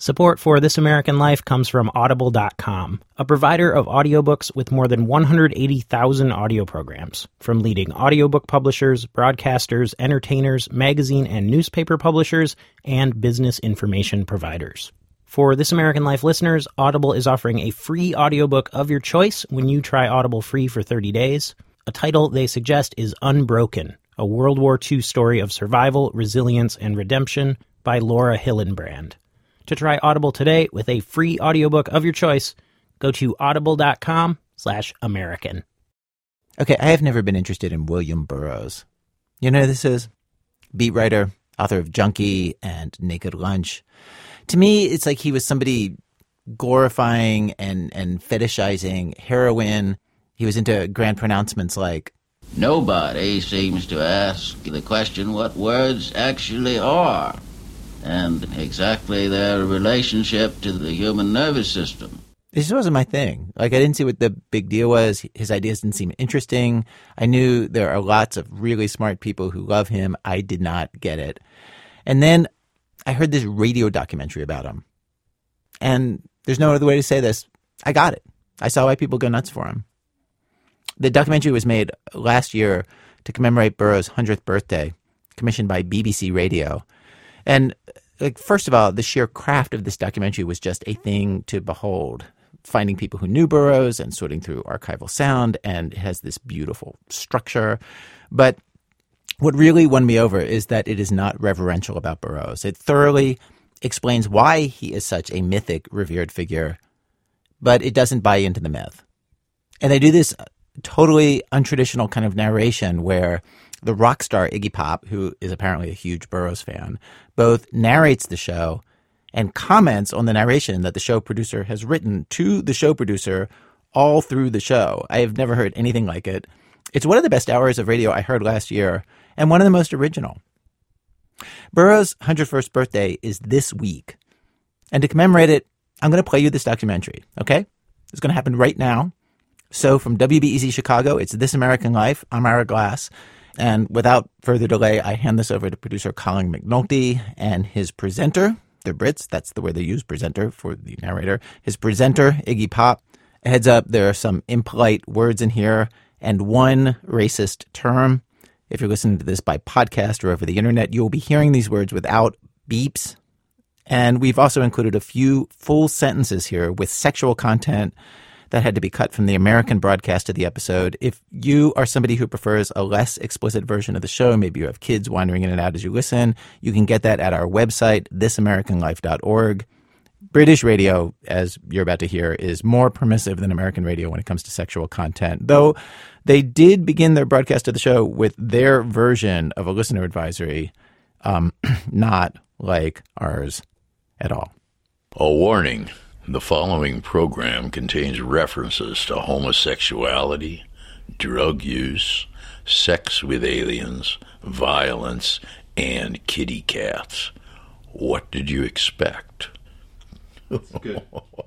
Support for This American Life comes from Audible.com, a provider of audiobooks with more than 180,000 audio programs, from leading audiobook publishers, broadcasters, entertainers, magazine and newspaper publishers, and business information providers. For This American Life listeners, Audible is offering a free audiobook of your choice when you try Audible free for 30 days. A title they suggest is Unbroken, a World War II story of survival, resilience, and redemption by Laura Hillenbrand. To try Audible today with a free audiobook of your choice, go to audible.com/American. Okay, I have never been interested in William Burroughs. You know who this is? Beat writer, author of Junkie and Naked Lunch. To me, it's like he was somebody glorifying and fetishizing heroin. He was into grand pronouncements like, nobody seems to ask the question what words actually are, and exactly their relationship to the human nervous system. This just wasn't my thing. Like, I didn't see what the big deal was. His ideas didn't seem interesting. I knew there are lots of really smart people who love him. I did not get it. And then I heard this radio documentary about him. And there's no other way to say this. I got it. I saw why people go nuts for him. The documentary was made last year to commemorate Burroughs' 100th birthday, commissioned by BBC Radio. And first of all, the sheer craft of this documentary was just a thing to behold. Finding people who knew Burroughs and sorting through archival sound, and it has this beautiful structure. But what really won me over is that it is not reverential about Burroughs. It thoroughly explains why he is such a mythic, revered figure, but it doesn't buy into the myth. And they do this totally untraditional kind of narration where the rock star Iggy Pop, who is apparently a huge Burroughs fan, both narrates the show and comments on the narration that the show producer has written to the show producer all through the show. I have never heard anything like it. It's one of the best hours of radio I heard last year, and one of the most original. Burroughs' 101st birthday is this week. And to commemorate it, I'm going to play you this documentary, okay? It's going to happen right now. So from WBEZ Chicago, it's This American Life. I'm Ira Glass. And without further delay, I hand this over to producer Colin McNulty and his presenter. They're Brits. That's the word they use, presenter, for the narrator. His presenter, Iggy Pop. Heads up, there are some impolite words in here and one racist term. If you're listening to this by podcast or over the internet, you'll be hearing these words without beeps. And we've also included a few full sentences here with sexual content that had to be cut from the American broadcast of the episode. If you are somebody who prefers a less explicit version of the show, maybe you have kids wandering in and out as you listen, you can get that at our website, thisamericanlife.org. British radio, as you're about to hear, is more permissive than American radio when it comes to sexual content, though they did begin their broadcast of the show with their version of a listener advisory, not like ours at all. A warning. The following program contains references to homosexuality, drug use, sex with aliens, violence, and kitty cats. What did you expect? That's good.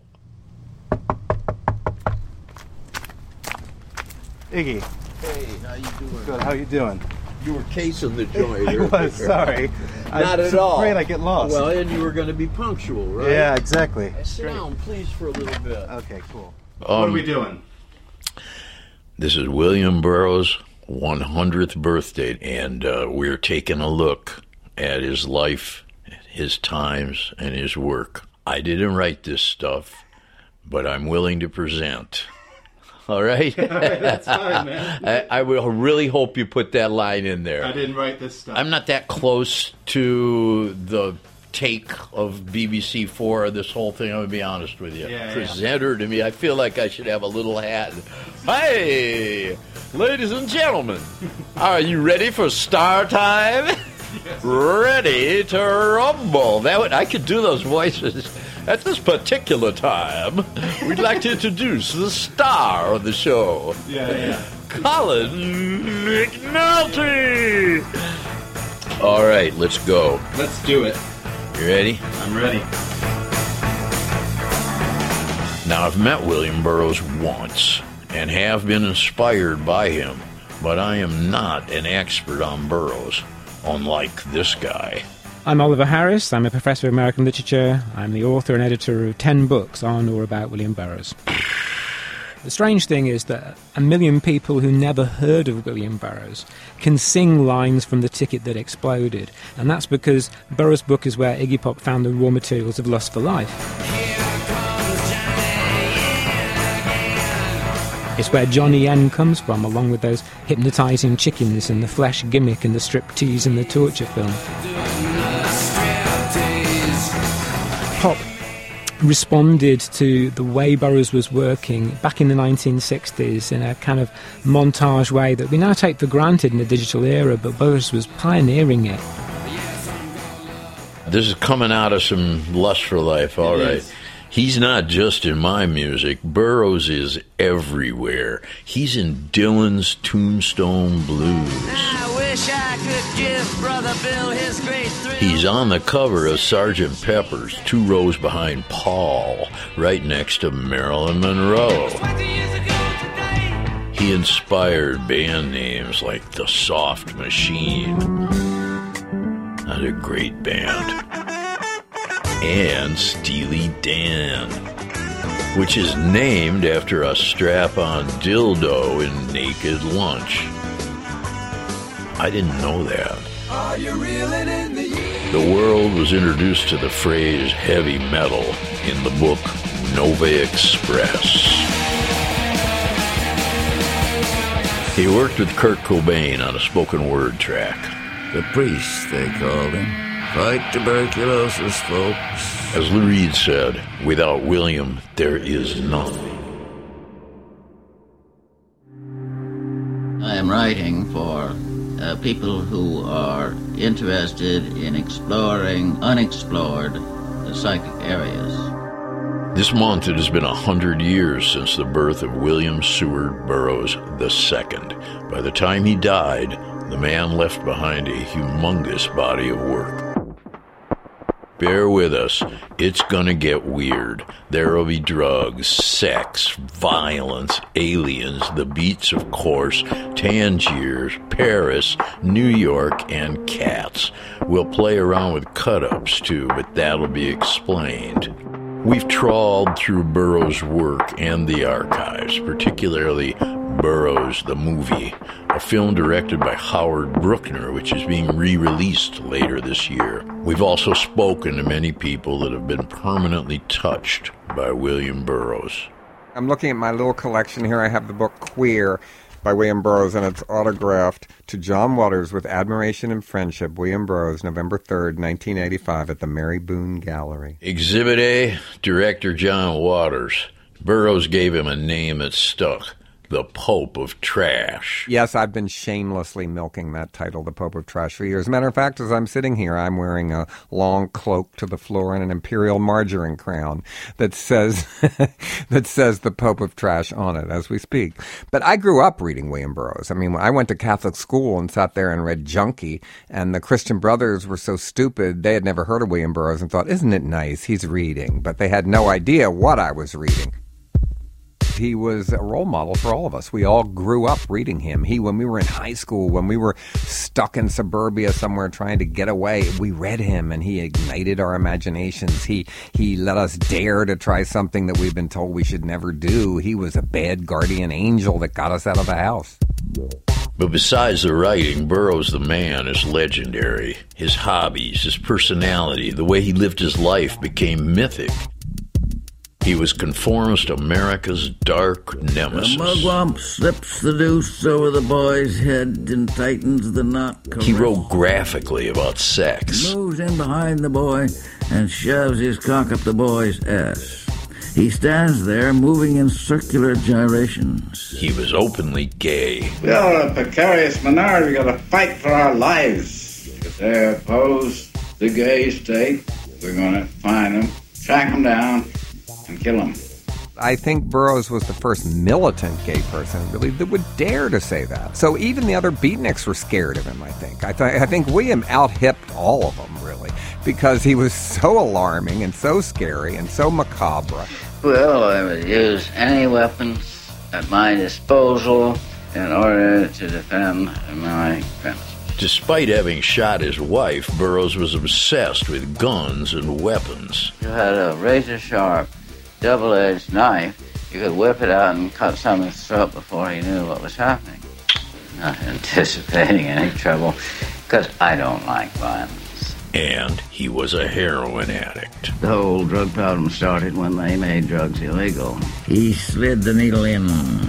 Iggy. Hey, how you doing? Good. How you doing? You were casing the joint. I was sorry. Not I'm at all. Afraid I get lost. Well, and you were going to be punctual, right? Yeah, exactly. Sit down, please, for a little bit. Okay, cool. What are we doing? This is William Burroughs' 100th birthday, and we're taking a look at his life, his times, and his work. I didn't write this stuff, but I'm willing to present. All right? That's fine, man. I will really hope you put that line in there. I didn't write this stuff. I'm not that close to the take of BBC for this whole thing, I'm going to be honest with you. Presenter to me, I feel like I should have a little hat. Hey, ladies and gentlemen, are you ready for star time? Yes. Ready to rumble. I could do those voices. At this particular time, we'd like to introduce the star of the show. Colin McNulty. All right, let's go. Let's do it. You ready? I'm ready. Now, I've met William Burroughs once and have been inspired by him, but I am not an expert on Burroughs, unlike this guy. I'm Oliver Harris. I'm a professor of American literature. I'm the author and editor of 10 books on or about William Burroughs. The strange thing is that 1 million people who never heard of William Burroughs can sing lines from The Ticket That Exploded, and that's because Burroughs' book is where Iggy Pop found the raw materials of Lust for Life. It's where Johnny Yen comes from, along with those hypnotising chickens and the flesh gimmick and the striptease and the torture film. Pop responded to the way Burroughs was working back in the 1960s in a kind of montage way that we now take for granted in the digital era, but Burroughs was pioneering it. This is coming out of some Lust for Life, all right. He's not just in my music. Burroughs is everywhere. He's in Dylan's Tombstone Blues. I wish I could give Brother Bill his great thrill. He's on the cover of Sgt. Pepper's, 2 rows behind Paul, right next to Marilyn Monroe. 20 years ago today. He inspired band names like The Soft Machine. Not a great band. And Steely Dan, which is named after a strap-on dildo in Naked Lunch. I didn't know that. Are you reeling in the years? The world was introduced to the phrase heavy metal in the book Nova Express. He worked with Kurt Cobain on a spoken word track. The priest, they called him. Fight tuberculosis, folks. As Lou Reed said, without William, there is nothing. I am writing for people who are interested in exploring unexplored psychic areas. This month it has been 100 years since the birth of William Seward Burroughs II. By the time he died, the man left behind a humongous body of work. Bear with us. It's gonna get weird. There'll be drugs, sex, violence, aliens, the Beats, of course, Tangiers, Paris, New York, and cats. We'll play around with cut-ups, too, but that'll be explained. We've trawled through Burroughs' work and the archives, particularly Burroughs the Movie, a film directed by Howard Brookner, which is being re-released later this year. We've also spoken to many people that have been permanently touched by William Burroughs. I'm looking at my little collection here. I have the book Queer by William Burroughs, and it's autographed to John Waters with admiration and friendship. William Burroughs, November 3rd, 1985, at the Mary Boone Gallery. Exhibit A, director John Waters. Burroughs gave him a name that stuck. The Pope of Trash. Yes, I've been shamelessly milking that title, The Pope of Trash, for years. As a matter of fact, as I'm sitting here, I'm wearing a long cloak to the floor and an imperial margarine crown that says The Pope of Trash on it as we speak. But I grew up reading William Burroughs. I mean, I went to Catholic school and sat there and read Junkie, and the Christian Brothers were so stupid, they had never heard of William Burroughs and thought, isn't it nice, he's reading? But they had no idea what I was reading. He was a role model for all of us. We all grew up reading him. When we were in high school, when we were stuck in suburbia somewhere trying to get away, we read him and he ignited our imaginations. He let us dare to try something that we've been told we should never do. He was a bad guardian angel that got us out of the house. But besides the writing, Burroughs the man is legendary. His hobbies, his personality, the way he lived his life became mythic. He was conformist America's dark nemesis. The mugwump slips the noose over the boy's head and tightens the knot. He wrote graphically about sex. Moves in behind the boy and shoves his cock up the boy's ass. He stands there moving in circular gyrations. He was openly gay. We are a precarious minority. We gotta fight for our lives. If they oppose the gay state, we're gonna find them, track them down, and kill him. I think Burroughs was the first militant gay person, really, that would dare to say that. So even the other beatniks were scared of him, I think. I think William out-hipped all of them, really, because he was so alarming and so scary and so macabre. Well, I would use any weapons at my disposal in order to defend my premises. Despite having shot his wife, Burroughs was obsessed with guns and weapons. You had a razor-sharp, double-edged knife. You could whip it out and cut someone's throat before he knew what was happening. Not anticipating any trouble, because I don't like violence. And he was a heroin addict. The whole drug problem started when they made drugs illegal. He slid the needle in.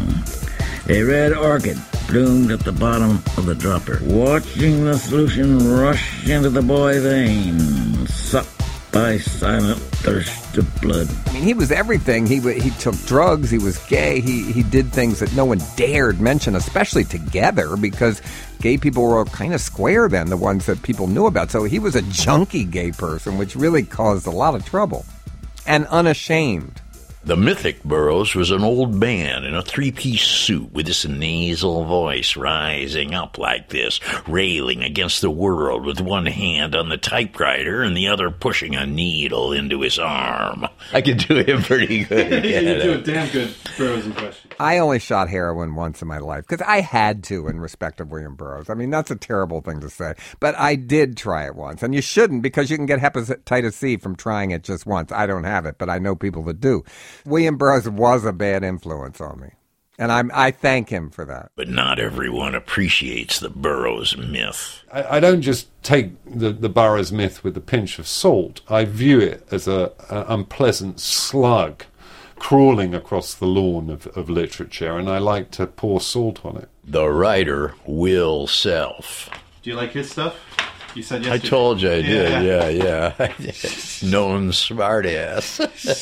A red orchid bloomed at the bottom of the dropper. Watching the solution rush into the boy's veins, sucked by silent thirst of blood. I mean, he was everything. He took drugs. He was gay. He did things that no one dared mention, especially together, because gay people were kind of square then, the ones that people knew about. So he was a junky gay person, which really caused a lot of trouble. And unashamed. The mythic Burroughs was an old man in a three-piece suit with this nasal voice rising up like this, railing against the world with one hand on the typewriter and the other pushing a needle into his arm. I could do him pretty good. You do a damn good Burroughs impression. I only shot heroin once in my life because I had to in respect of William Burroughs. I mean, that's a terrible thing to say, but I did try it once. And you shouldn't, because you can get hepatitis C from trying it just once. I don't have it, but I know people that do. William Burroughs was a bad influence on me, and I thank him for that. But not everyone appreciates the Burroughs myth. I don't just take the Burroughs myth with a pinch of salt. I view it as an unpleasant slug crawling across the lawn of literature, and I like to pour salt on it. The writer, Will Self. Do you like his stuff? You said yesterday. I told you I did, yeah. Known smartass.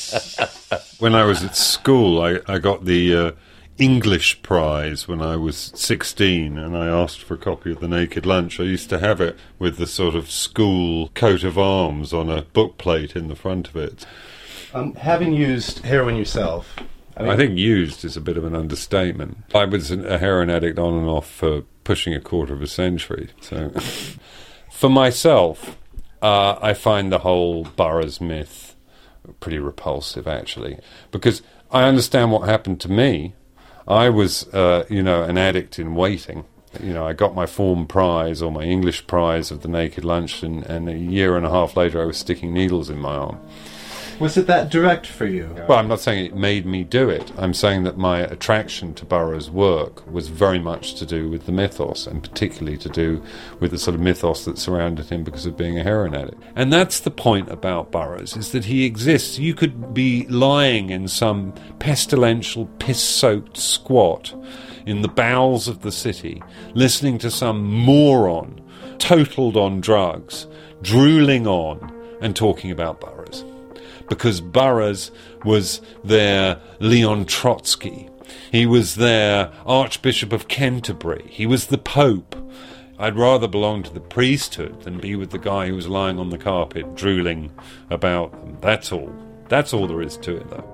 When I was at school, I got the English prize when I was 16, and I asked for a copy of The Naked Lunch. I used to have it with the sort of school coat of arms on a book plate in the front of it. Having used heroin yourself... I think used is a bit of an understatement. I was a heroin addict on and off for pushing a quarter of a century, so... For myself, I find the whole Burroughs myth pretty repulsive, actually, because I understand what happened to me. I was, an addict in waiting. I got my form prize or my English prize of The Naked Lunch, and a year and a half later I was sticking needles in my arm. Was it that direct for you? Well, I'm not saying it made me do it. I'm saying that my attraction to Burroughs' work was very much to do with the mythos, and particularly to do with the sort of mythos that surrounded him because of being a heroin addict. And that's the point about Burroughs, is that he exists. You could be lying in some pestilential, piss-soaked squat in the bowels of the city, listening to some moron, totaled on drugs, drooling on, and talking about Burroughs. Because Burroughs was their Leon Trotsky. He was their Archbishop of Canterbury. He was the Pope. I'd rather belong to the priesthood than be with the guy who was lying on the carpet drooling about them. That's all. That's all there is to it, though.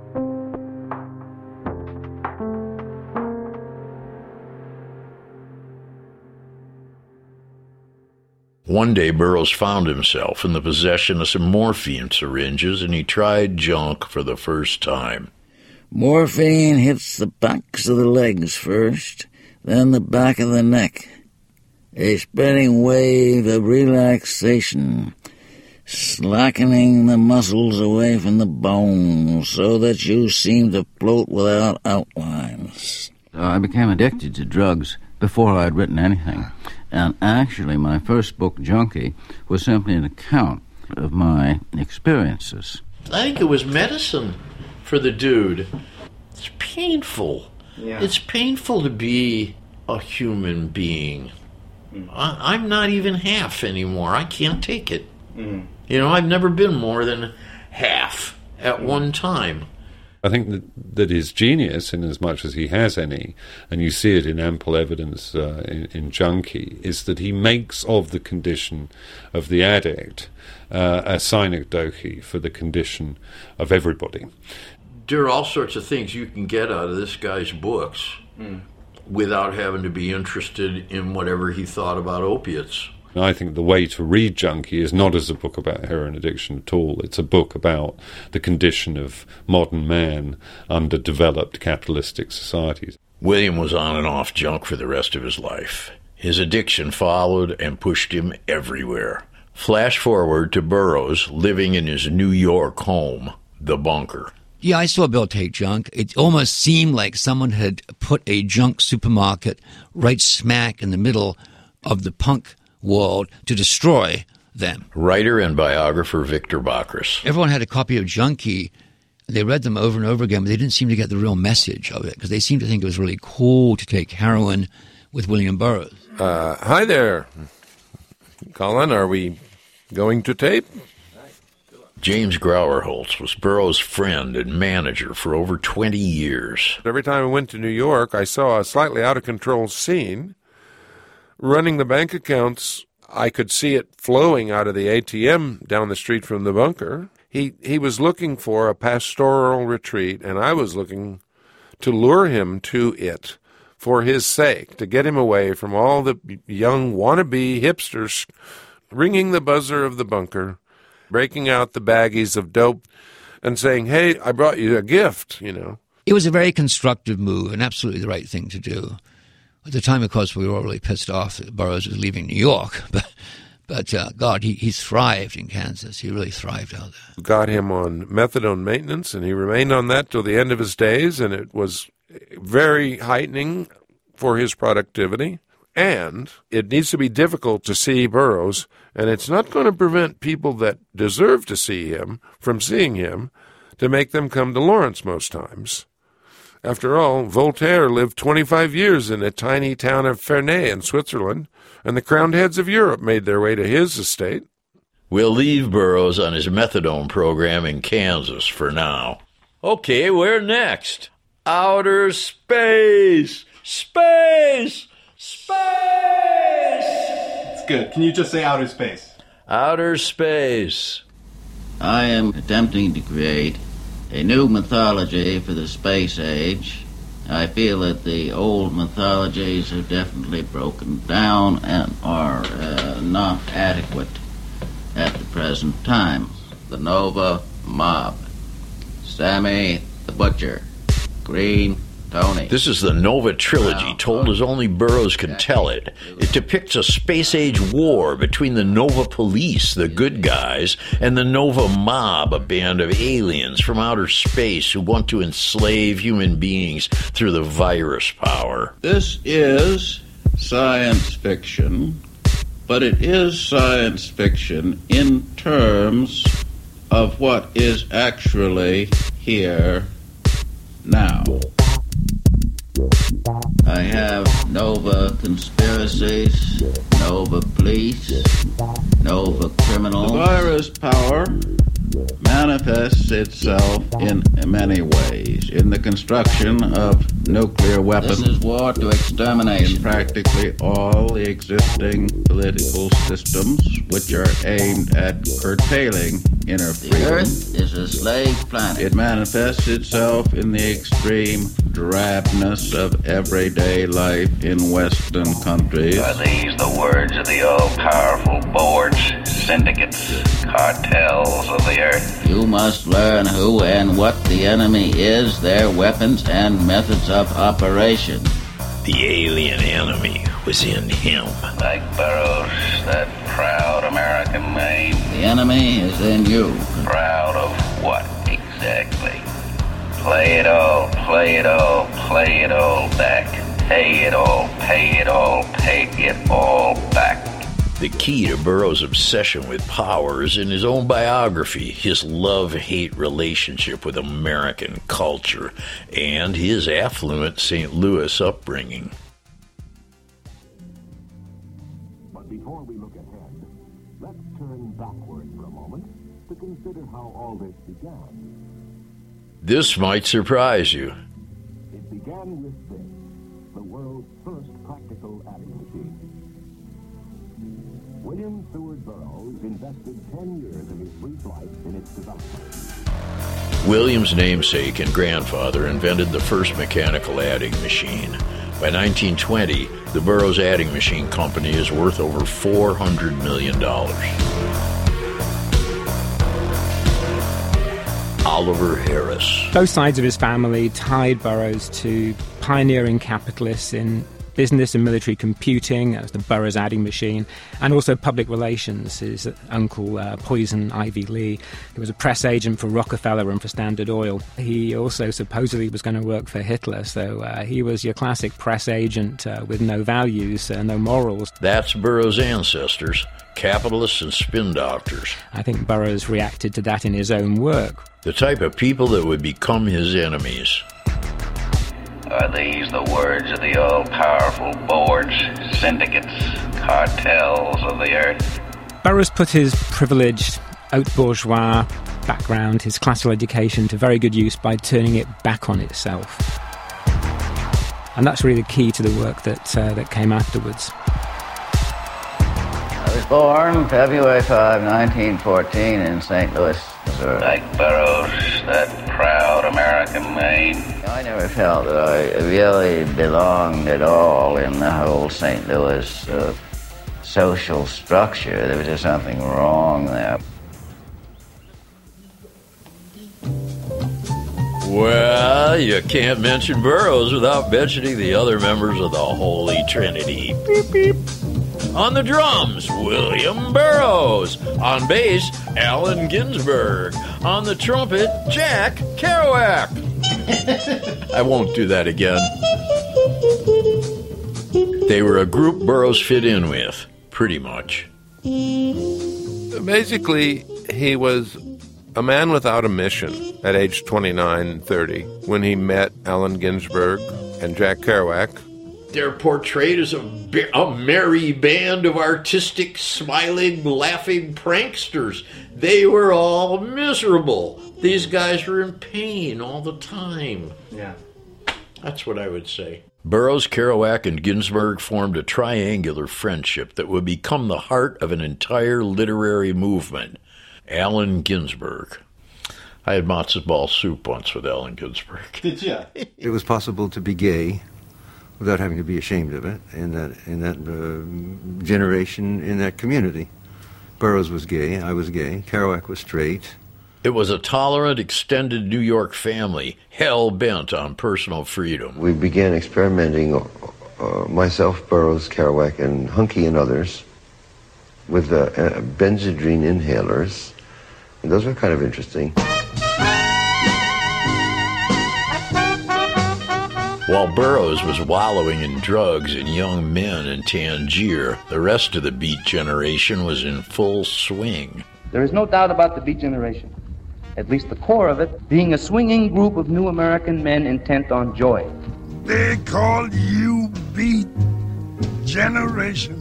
One day, Burroughs found himself in the possession of some morphine syringes, and he tried junk for the first time. Morphine hits the backs of the legs first, then the back of the neck. A spreading wave of relaxation, slackening the muscles away from the bones so that you seem to float without outlines. I became addicted to drugs before I'd written anything. And actually, my first book, Junkie, was simply an account of my experiences. I think it was medicine for the dude. It's painful. Yeah. It's painful to be a human being. I'm not even half anymore. I can't take it. I've never been more than half at one time. I think that his genius, in as much as he has any, and you see it in ample evidence in Junkie, is that he makes of the condition of the addict a synecdoche for the condition of everybody. There are all sorts of things you can get out of this guy's books without having to be interested in whatever he thought about opiates. I think the way to read Junkie is not as a book about heroin addiction at all. It's a book about the condition of modern man under developed capitalistic societies. William was on and off junk for the rest of his life. His addiction followed and pushed him everywhere. Flash forward to Burroughs living in his New York home, the Bunker. Yeah, I saw Bill take junk. It almost seemed like someone had put a junk supermarket right smack in the middle of the punk world to destroy them. Writer and biographer Victor Bachrus. Everyone had a copy of Junkie. They read them over and over again, but they didn't seem to get the real message of it because they seemed to think it was really cool to take heroin with William Burroughs. Hi there. Colin, are we going to tape? James Grauerholtz was Burroughs' friend and manager for over 20 years. Every time I went to New York, I saw a slightly out-of-control scene. Running the bank accounts, I could see it flowing out of the ATM down the street from the Bunker. He was looking for a pastoral retreat, and I was looking to lure him to it for his sake, to get him away from all the young wannabe hipsters ringing the buzzer of the Bunker, breaking out the baggies of dope and saying, hey, I brought you a gift, you know. It was a very constructive move and absolutely the right thing to do. At the time, of course, we were all really pissed off that Burroughs was leaving New York. But God, he thrived in Kansas. He really thrived out there. Got him on methadone maintenance, and he remained on that till the end of his days, and it was very heightening for his productivity. And it needs to be difficult to see Burroughs, and it's not going to prevent people that deserve to see him from seeing him to make them come to Lawrence most times. After all, Voltaire lived 25 years in a tiny town of Ferney in Switzerland, and the crowned heads of Europe made their way to his estate. We'll leave Burroughs on his methadone program in Kansas for now. Okay, where next? Outer space! Space! Space! It's good. Can you just say outer space? Outer space. I am attempting to create a new mythology for the space age. I feel that the old mythologies have definitely broken down and are not adequate at the present time. The Nova Mob, Sammy the Butcher, Green Tony. This is the Nova trilogy, told as only Burroughs could tell it. It depicts a space-age war between the Nova Police, the good guys, and the Nova Mob, a band of aliens from outer space who want to enslave human beings through the virus power. This is science fiction, but it is science fiction in terms of what is actually here now. I have Nova conspiracies, Nova police, Nova criminals. The virus power manifests itself in many ways. In the construction of nuclear weapons. This is war to extermination. In practically all the existing political systems which are aimed at curtailing inner freedom. The Earth is a slave planet. It manifests itself in the extreme drabness of everyday life in Western countries. Are these the words of the all-powerful boards, syndicates, cartels of the earth? You must learn who and what the enemy is, their weapons and methods of operation. The alien enemy was in him. Like Burroughs, that proud American name. The enemy is in you. Proud of what exactly? Play it all, play it all, play it all back. Pay it all, pay it all, pay it all back. The key to Burroughs' obsession with power is in his own biography, his love-hate relationship with American culture, and his affluent St. Louis upbringing. But before we look ahead, let's turn backward for a moment to consider how all this began. This might surprise you. It began with this, the world's first practical adding machine. William Seward Burroughs invested 10 years of his brief life in its development. William's namesake and grandfather invented the first mechanical adding machine. By 1920, the Burroughs Adding Machine Company is worth over $400 million. Oliver Harris. Both sides of his family tied Burroughs to pioneering capitalists in business and military computing, that was the Burroughs adding machine, and also public relations. His uncle, Poison Ivy Lee, he was a press agent for Rockefeller and for Standard Oil. He also supposedly was going to work for Hitler, so he was your classic press agent with no values, no morals. That's Burroughs' ancestors, capitalists and spin doctors. I think Burroughs reacted to that in his own work. The type of people that would become his enemies. Are these the words of the all-powerful boards, syndicates, cartels of the earth? Burroughs put his privileged, haute bourgeois background, his classical education, to very good use by turning it back on itself. And that's really the key to the work that came afterwards. I was born February 5, 1914 in St. Louis, Missouri. Like Burroughs, that proud American name. I never felt that I really belonged at all in the whole St. Louis social structure. There was just something wrong there. Well, you can't mention Burroughs without mentioning the other members of the Holy Trinity. Beep, beep. On the drums, William Burroughs. On bass, Allen Ginsberg. On the trumpet, Jack Kerouac. I won't do that again. They were a group Burroughs fit in with, pretty much. Basically, he was a man without a mission at age 29, 30, when he met Allen Ginsberg and Jack Kerouac. They're portrayed as a merry band of artistic, smiling, laughing pranksters. They were all miserable. These guys were in pain all the time. Yeah. That's what I would say. Burroughs, Kerouac, and Ginsberg formed a triangular friendship that would become the heart of an entire literary movement. Allen Ginsberg. I had matzo ball soup once with Allen Ginsberg. Did you? It was possible to be gay without having to be ashamed of it in that generation, in that community. Burroughs was gay, I was gay, Kerouac was straight. It was a tolerant, extended New York family, hell-bent on personal freedom. We began experimenting, myself, Burroughs, Kerouac, and Hunky and others, with Benzedrine inhalers, and those were kind of interesting. While Burroughs was wallowing in drugs and young men in Tangier, the rest of the Beat generation was in full swing. There is no doubt about the Beat generation, at least the core of it, being a swinging group of new American men intent on joy. They call you Beat generation.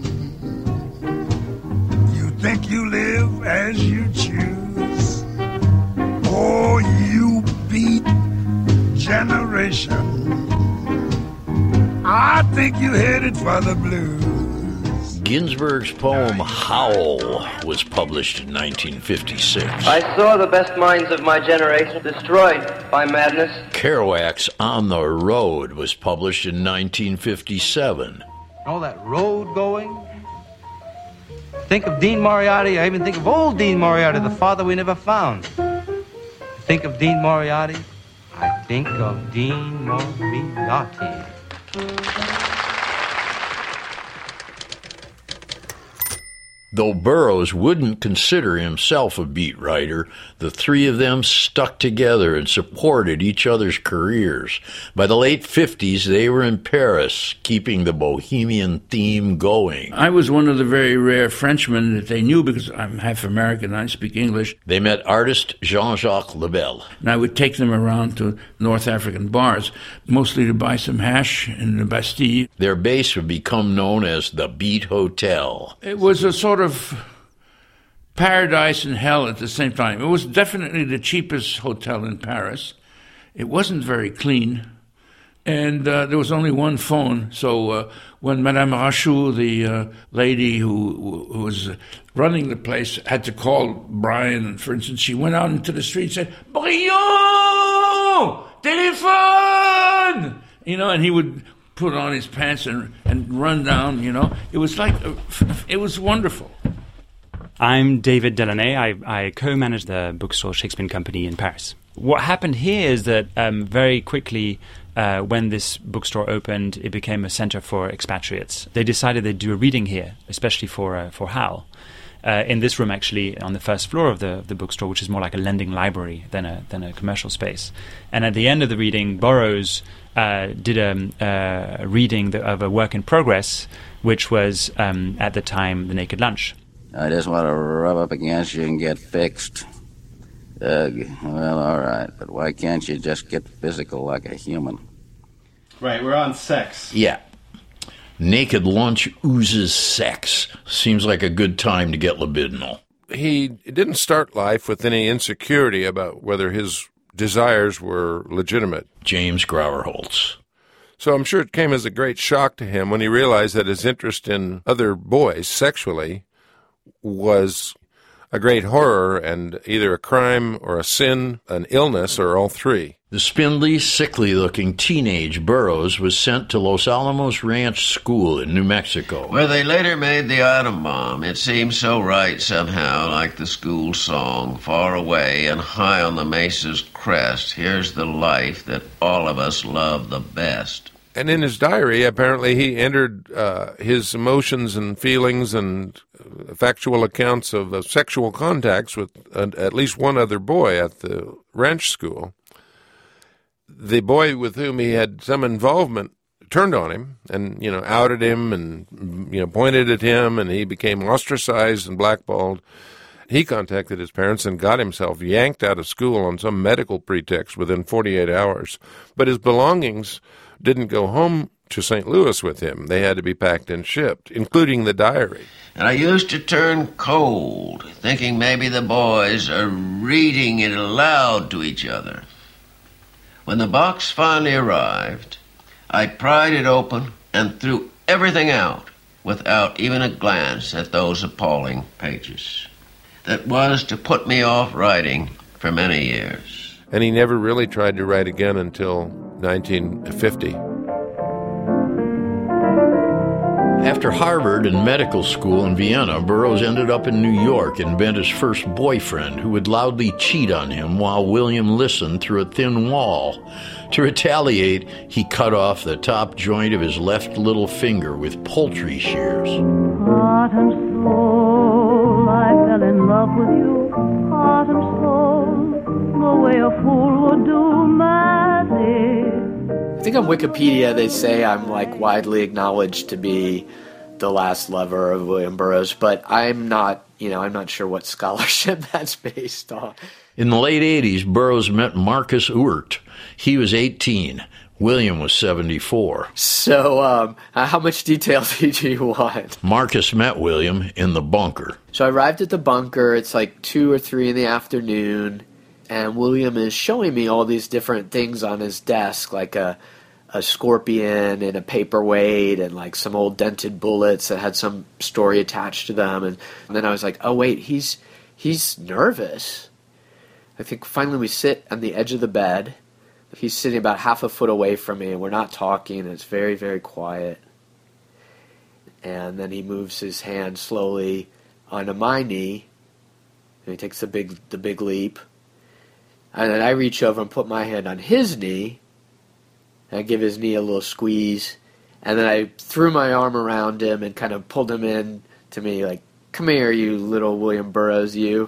You think you live as you choose. Oh, you Beat generation. I think you headed for the blues. Ginsberg's poem Howl was published in 1956. I saw the best minds of my generation destroyed by madness. Kerouac's On the Road was published in 1957. All that road going. Think of Dean Moriarty. I even think of old Dean Moriarty, the father we never found. Think of Dean Moriarty. I think of Dean Moriarty. Though Burroughs wouldn't consider himself a beat writer, the three of them stuck together and supported each other's careers. By the late 50s, they were in Paris, keeping the bohemian theme going. I was one of the very rare Frenchmen that they knew because I'm half American and I speak English. They met artist Jean-Jacques Lebel. And I would take them around to North African bars, mostly to buy some hash in the Bastille. Their base would become known as the Beat Hotel. It was a sort of paradise and hell at the same time. It was definitely the cheapest hotel in Paris. It wasn't very clean, and there was only one phone. So when Madame Rachou, the lady who was running the place, had to call Brian, for instance, she went out into the street and said, "Brian, téléphone!" And he would put on his pants and run down, It was it was wonderful. I'm David Delaunay. I co-manage the bookstore Shakespeare Company in Paris. What happened here is that very quickly when this bookstore opened, it became a center for expatriates. They decided they'd do a reading here, especially for Hal. In this room, actually, on the first floor of the bookstore, which is more like a lending library than a commercial space. And at the end of the reading, Burroughs did a reading of a work in progress, which was, at the time, The Naked Lunch. I just want to rub up against you and get fixed. Doug, well, all right, but why can't you just get physical like a human? Right, we're on sex. Yeah. Naked Lunch oozes sex. Seems like a good time to get libidinal. He didn't start life with any insecurity about whether his desires were legitimate. James Grauerholtz. So I'm sure it came as a great shock to him when he realized that his interest in other boys sexually was a great horror and either a crime or a sin, an illness, or all three. The spindly, sickly-looking teenage Burroughs was sent to Los Alamos Ranch School in New Mexico, where they later made the atom bomb. It seemed so right somehow, like the school song, far away and high on the mesa's crest. Here's the life that all of us love the best. And in his diary, apparently, he entered his emotions and feelings and factual accounts of sexual contacts with at least one other boy at the ranch school. The boy with whom he had some involvement turned on him and, outed him and, pointed at him, and he became ostracized and blackballed. He contacted his parents and got himself yanked out of school on some medical pretext within 48 hours. But his belongings didn't go home to St. Louis with him. They had to be packed and shipped, including the diary. And I used to turn cold, thinking maybe the boys are reading it aloud to each other. When the box finally arrived, I pried it open and threw everything out without even a glance at those appalling pages. That was to put me off writing for many years. And he never really tried to write again until 1950. After Harvard and medical school in Vienna, Burroughs ended up in New York and met his first boyfriend, who would loudly cheat on him while William listened through a thin wall. To retaliate, he cut off the top joint of his left little finger with poultry shears. Heart and soul, I fell in love with you. Heart and soul, the way a fool would do madly. I think on Wikipedia they say I'm widely acknowledged to be the last lover of William Burroughs, but I'm not sure what scholarship that's based on. In the late 80s, Burroughs met Marcus Oort. He was 18. William was 74. So, how much detail do you want? Marcus met William in the bunker. So I arrived at the bunker. It's 2 or 3 in the afternoon. And William is showing me all these different things on his desk, like a scorpion and a paperweight and some old dented bullets that had some story attached to them. And then I was like, oh wait, he's nervous. I think finally we sit on the edge of the bed. He's sitting about half a foot away from me, and we're not talking. And it's very, very quiet. And then he moves his hand slowly onto my knee, and he takes the big leap. And then I reach over and put my hand on his knee, and I give his knee a little squeeze, and then I threw my arm around him and kind of pulled him in to me, like, come here, you little William Burroughs, you.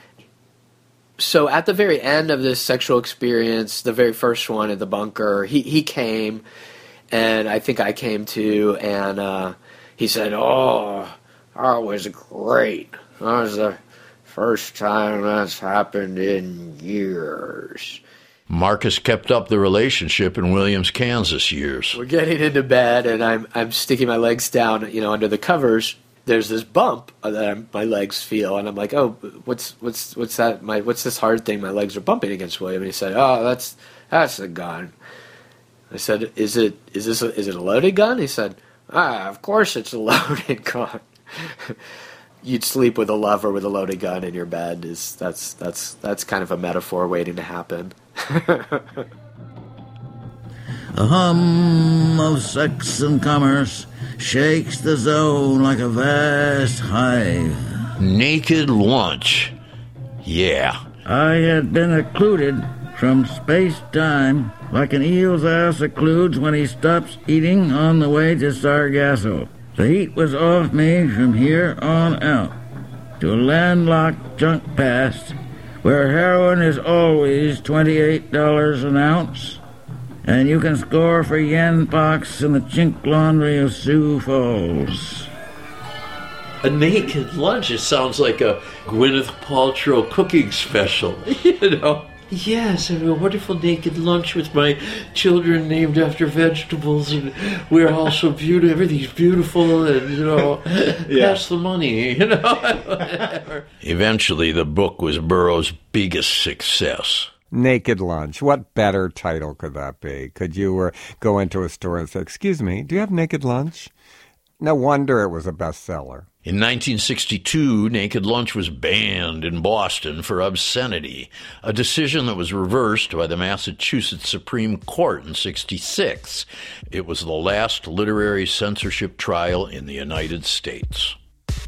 So at the very end of this sexual experience, the very first one at the bunker, he came, and I think I came too, and he said, oh, that was great. That was the first time that's happened in years. Marcus kept up the relationship in William's Kansas years. We're getting into bed, and I'm sticking my legs down, under the covers. There's this bump that my legs feel, and I'm like, oh, what's that? What's this hard thing my legs are bumping against, William? And he said, oh, that's a gun. I said, is it a loaded gun? He said, of course it's a loaded gun. You'd sleep with a lover with a loaded gun in your bed. That's kind of a metaphor waiting to happen. A hum of sex and commerce shakes the zone like a vast hive. Naked Lunch. Yeah. I had been occluded from space-time like an eel's ass occludes when he stops eating on the way to Sargasso. The heat was off me from here on out to a landlocked junk past where heroin is always $28 an ounce, and you can score for yen pox in the chink laundry of Sioux Falls. A naked lunch, it sounds like a Gwyneth Paltrow cooking special, you know? Yes, I mean, a wonderful naked lunch with my children named after vegetables, and we're all so beautiful, everything's beautiful, and, you know, pass the money, you know? Eventually, the book was Burroughs' biggest success. Naked Lunch. What better title could that be? Could you go into a store and say, "Excuse me, do you have Naked Lunch?" No wonder it was a bestseller. In 1962, Naked Lunch was banned in Boston for obscenity, a decision that was reversed by the Massachusetts Supreme Court in '66. It was the last literary censorship trial in the United States.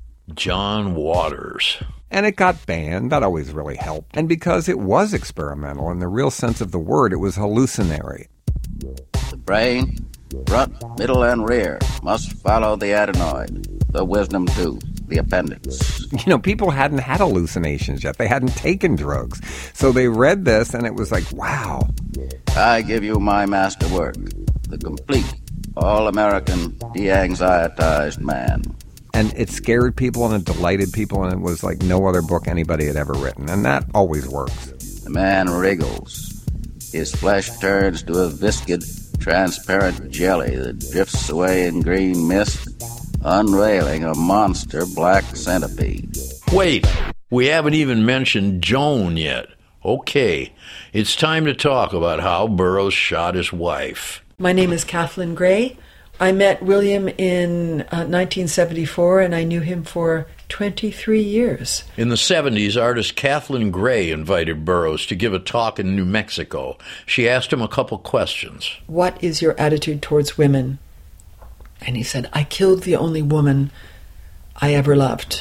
John Waters. And it got banned. That always really helped. And because it was experimental, in the real sense of the word, it was hallucinatory. The brain, front, middle, and rear must follow the adenoid, the wisdom tooth, the appendix. You know, people hadn't had hallucinations yet. They hadn't taken drugs. So they read this, and it was like, wow. I give you my masterwork, the complete, all-American, de-anxietized man. And it scared people, and it delighted people, and it was like no other book anybody had ever written. And that always works. The man wriggles. His flesh turns to a viscid, transparent jelly that drifts away in green mist, unveiling a monster black centipede. Wait, we haven't even mentioned Joan yet. Okay, it's time to talk about how Burroughs shot his wife. My name is Kathleen Gray. I met William in 1974, and I knew him for 23 years. In the 70s, artist Kathleen Gray invited Burroughs to give a talk in New Mexico. She asked him a couple questions. What is your attitude towards women? And he said, I killed the only woman I ever loved.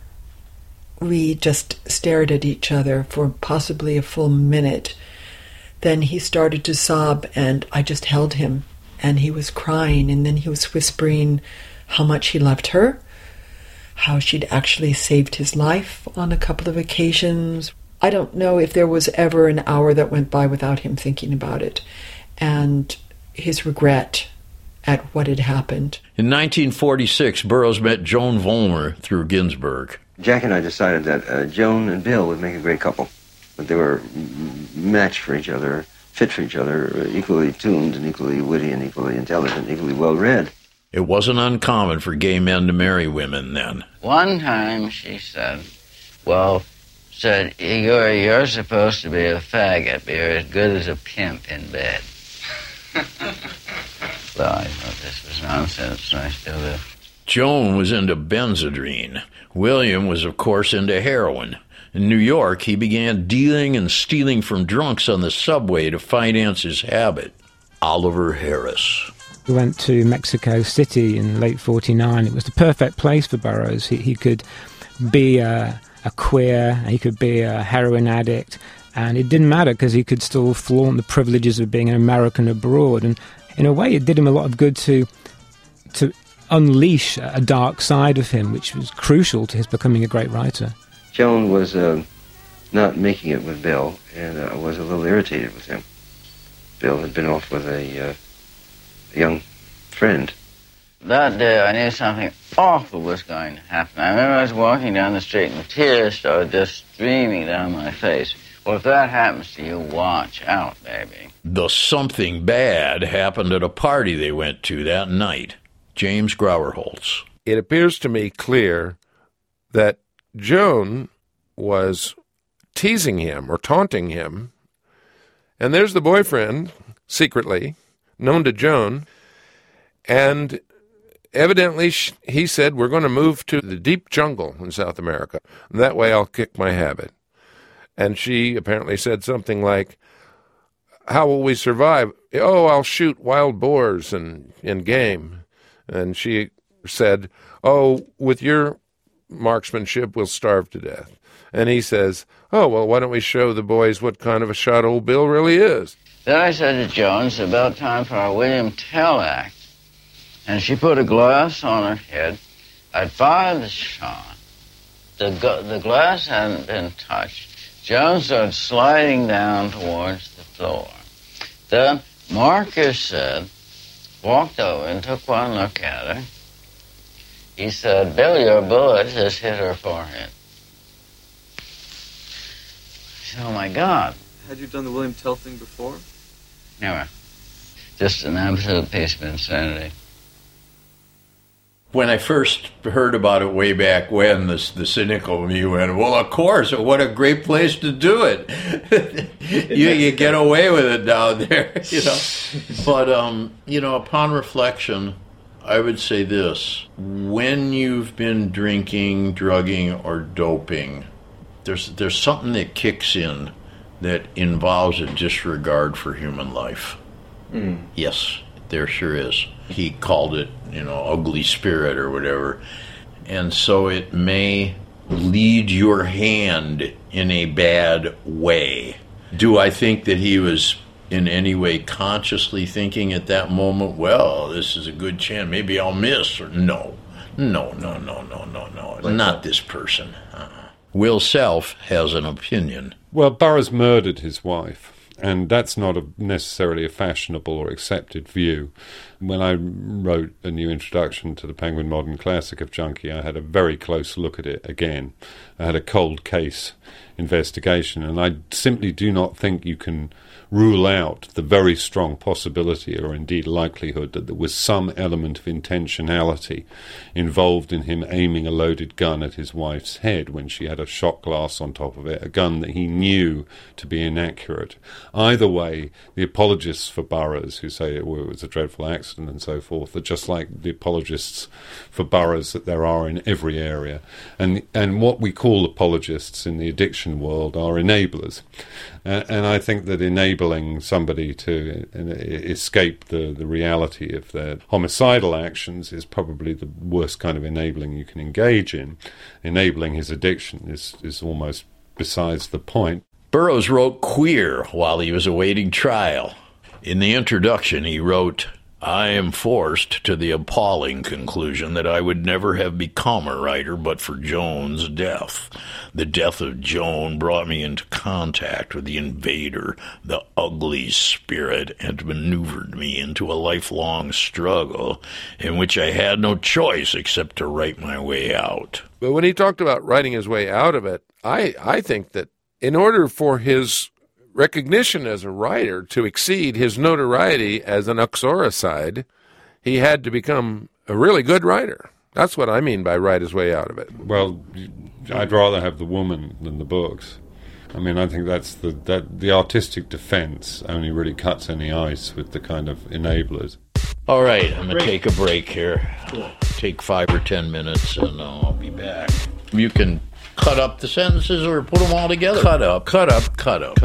We just stared at each other for possibly a full minute. Then he started to sob, and I just held him. And he was crying, and then he was whispering how much he loved her, how she'd actually saved his life on a couple of occasions. I don't know if there was ever an hour that went by without him thinking about it, and his regret at what had happened. In 1946, Burroughs met Joan Vollmer through Ginsberg. Jack and I decided that Joan and Bill would make a great couple, that they were matched for each other, fit for each other, equally tuned and equally witty and equally intelligent, equally well-read. It wasn't uncommon for gay men to marry women then. One time she said, you're supposed to be a faggot, but you're as good as a pimp in bed. Well, I thought this was nonsense, so I still do. Joan was into Benzedrine. William was, of course, into heroin. In New York, he began dealing and stealing from drunks on the subway to finance his habit. Oliver Harris. We went to Mexico City in late '49. It was the perfect place for Burroughs. He could be a queer, he could be a heroin addict, and it didn't matter because he could still flaunt the privileges of being an American abroad. And in a way, it did him a lot of good to unleash a dark side of him, which was crucial to his becoming a great writer. Joan was not making it with Bill, and was a little irritated with him. Bill had been off with a young friend. That day I knew something awful was going to happen. I remember I was walking down the street and tears started just streaming down my face. Well, if that happens to you, watch out, baby. The something bad happened at a party they went to that night. James Grauerholtz. It appears to me clear that Joan was teasing him or taunting him, and there's the boyfriend, secretly, known to Joan, and evidently he said, we're going to move to the deep jungle in South America. That way I'll kick my habit. And she apparently said something like, how will we survive? Oh, I'll shoot wild boars and game. And she said, oh, with your marksmanship, we'll starve to death. And he says, oh, well, why don't we show the boys what kind of a shot old Bill really is? Then I said to Jones, about time for our William Tell act. And she put a glass on her head. I'd fired the shot. The glass hadn't been touched. Jones started sliding down towards the floor. Then Marcus said, walked over and took one look at her. He said, Bill, your bullet has hit her forehead. I said, oh, my God. Had you done the William Tell thing before? Never. Just an absolute piece of insanity. When I first heard about it way back when, the cynical me went, well, of course, what a great place to do it. you get away with it down there, you know. But, you know, upon reflection, I would say this. When you've been drinking, drugging, or doping, there's something that kicks in that involves a disregard for human life. Mm. Yes, there sure is. He called it, you know, ugly spirit or whatever. And so it may lead your hand in a bad way. Do I think that he was in any way consciously thinking at that moment, well, this is a good chance, maybe I'll miss? Or no. Not this person. Will Self has an opinion. Well, Burroughs murdered his wife, and that's not necessarily a fashionable or accepted view. When I wrote a new introduction to the Penguin Modern Classic of Junkie, I had a very close look at it again. I had a cold case investigation, and I simply do not think you can rule out the very strong possibility or indeed likelihood that there was some element of intentionality involved in him aiming a loaded gun at his wife's head when she had a shot glass on top of it, a gun that he knew to be inaccurate. Either way, the apologists for Burroughs, who say it was a dreadful accident and so forth, are just like the apologists for Burroughs that there are in every area. And what we call apologists in the addiction world are enablers. And I think that enabling somebody to escape the reality of their homicidal actions is probably the worst kind of enabling you can engage in. Enabling his addiction is almost besides the point. Burroughs wrote queer while he was awaiting trial. In the introduction, he wrote, I am forced to the appalling conclusion that I would never have become a writer but for Joan's death. The death of Joan brought me into contact with the invader, the ugly spirit, and maneuvered me into a lifelong struggle in which I had no choice except to write my way out. But when he talked about writing his way out of it, I think that in order for his recognition as a writer to exceed his notoriety as an uxoricide, he had to become a really good writer. That's what I mean by write his way out of it. Well, I'd rather have the woman than the books. I mean, I think that's the artistic defense only really cuts any ice with the kind of enablers. All right, I'm going to take a break here. Cool. Take 5 or 10 minutes, and I'll be back. You can cut up the sentences or put them all together. Cut up project. Cut up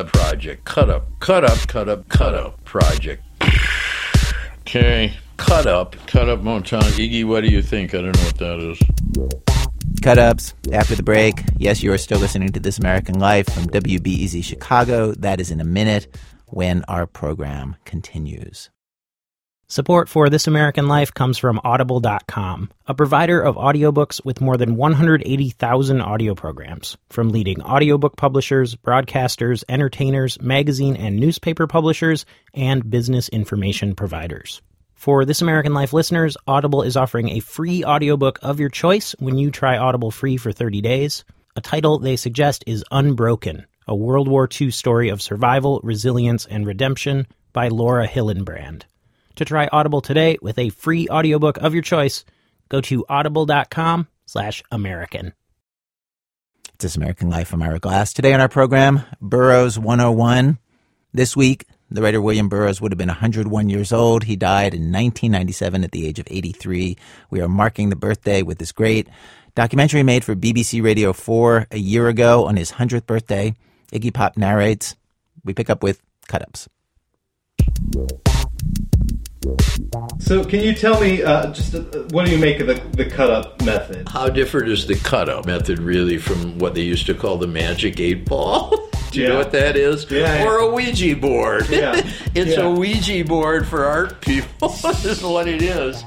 project. Okay, cut up Motown. Iggy, what do you think? I don't know what that is. Cut ups after the break. Yes, you are still listening to This American Life from WBEZ Chicago. That is in a minute when our program continues. Support for This American Life comes from Audible.com, a provider of audiobooks with more than 180,000 audio programs, from leading audiobook publishers, broadcasters, entertainers, magazine and newspaper publishers, and business information providers. For This American Life listeners, Audible is offering a free audiobook of your choice when you try Audible free for 30 days. A title they suggest is Unbroken, a World War II story of survival, resilience, and redemption by Laura Hillenbrand. To try Audible today with a free audiobook of your choice, go to audible.com/American. It's This American Life. I'm Ira Glass. Today on our program, Burroughs 101. This week, the writer William Burroughs would have been 101 years old. He died in 1997 at the age of 83. We are marking the birthday with this great documentary made for BBC Radio 4 a year ago on his 100th birthday. Iggy Pop narrates. We pick up with cut-ups. So can you tell me what do you make of the cut-up method? How different is the cut-up method really from what they used to call the magic 8-ball? Do you know what that is? Yeah. Or a Ouija board. Yeah. It's a Ouija board for art people. This is what it is.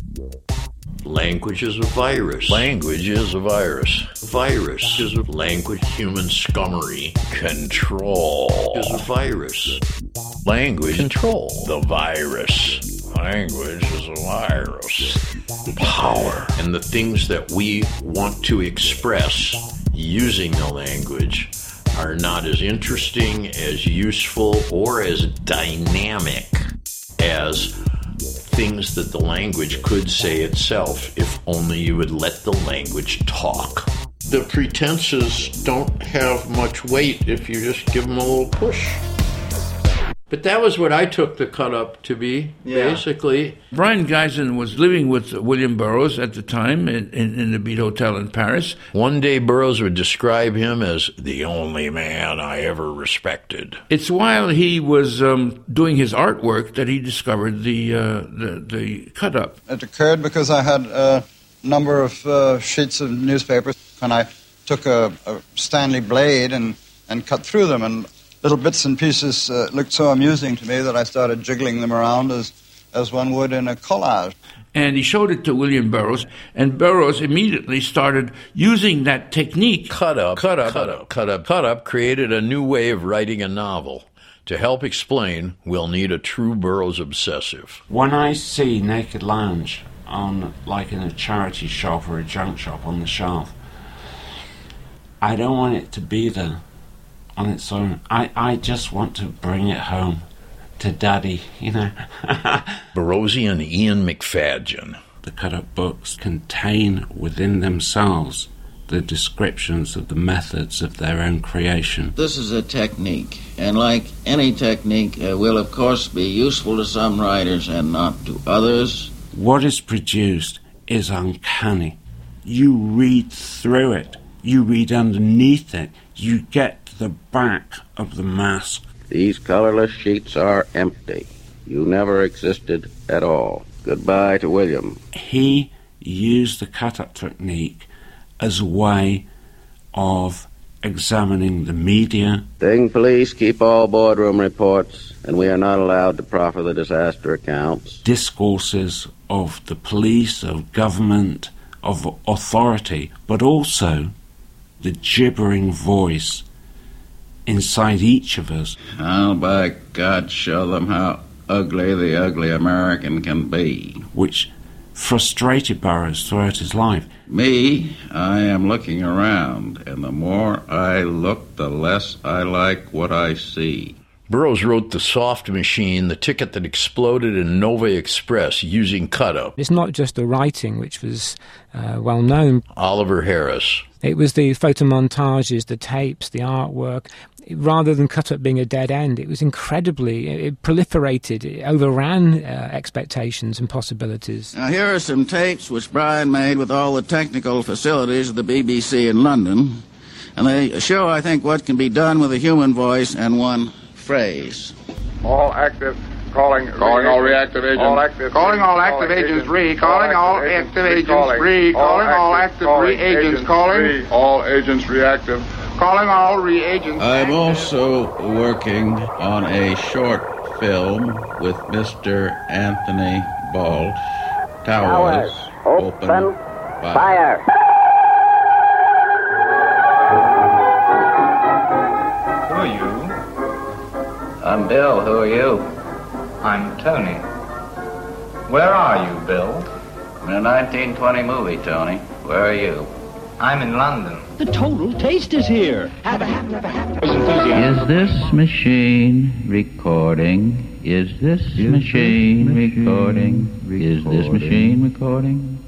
Language is a virus. Language is a virus. Virus is a language. Human scummery. Control is a virus. Language. Control. The virus. Language is a virus. Power. And the things that we want to express using the language are not as interesting, as useful, or as dynamic as things that the language could say itself if only you would let the language talk. The pretenses don't have much weight if you just give them a little push. But that was what I took the cut-up to be, basically. Brion Gysin was living with William Burroughs at the time in the Beat Hotel in Paris. One day Burroughs would describe him as the only man I ever respected. It's while he was doing his artwork that he discovered the cut-up. It occurred because I had a number of sheets of newspapers, and I took a Stanley blade and cut through them, and little bits and pieces looked so amusing to me that I started jiggling them around as one would in a collage. And he showed it to William Burroughs, and Burroughs immediately started using that technique. Cut-up created a new way of writing a novel. To help explain, we'll need a true Burroughs obsessive. When I see Naked Lounge on, like in a charity shop or a junk shop on the shelf, I don't want it to be there on its own. I just want to bring it home to Daddy, you know. Burroughsian Ian McFadgen. The cut-up books contain within themselves the descriptions of the methods of their own creation. This is a technique, and like any technique, will of course be useful to some writers and not to others. What is produced is uncanny. You read through it. You read underneath it. You get the back of the mask. These colorless sheets are empty. You never existed at all. Goodbye to William. He used the cut-up technique as a way of examining the media. Thing police keep all boardroom reports, and we are not allowed to proffer the disaster accounts. Discourses of the police, of government, of authority, but also the gibbering voice inside each of us. I'll by God show them how ugly the ugly American can be. Which frustrated Burroughs throughout his life. Me, I am looking around, and the more I look, the less I like what I see. Burroughs wrote The Soft Machine, the ticket that exploded in Nova Express, using cut-up. It's not just the writing, which was well known. Oliver Harris. It was the photomontages, the tapes, the artwork. Rather than cut-up being a dead end, it was incredibly, it proliferated, it overran expectations and possibilities. Now here are some tapes which Brion made with all the technical facilities of the BBC in London, and they show, I think, what can be done with a human voice and one phrase. All active calling all reactive agents. Calling all active agents. Calling all active agents. Calling all active agents. Calling all agents reactive. Calling all reagents. I'm also working on a short film with Mr. Anthony Balch. Towers open fire. Who are you? I'm Bill. Who are you? I'm Tony. Where are you, Bill? In a 1920 movie, Tony. Where are you? I'm in London. The total taste is here. Is this machine recording? Is this machine recording? Is this machine recording?